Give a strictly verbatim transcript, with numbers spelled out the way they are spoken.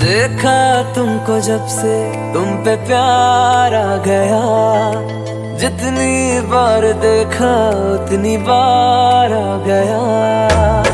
देखा तुमको जब से तुम पे प्यार आ गया, जितनी बार देखा उतनी बार आ गया।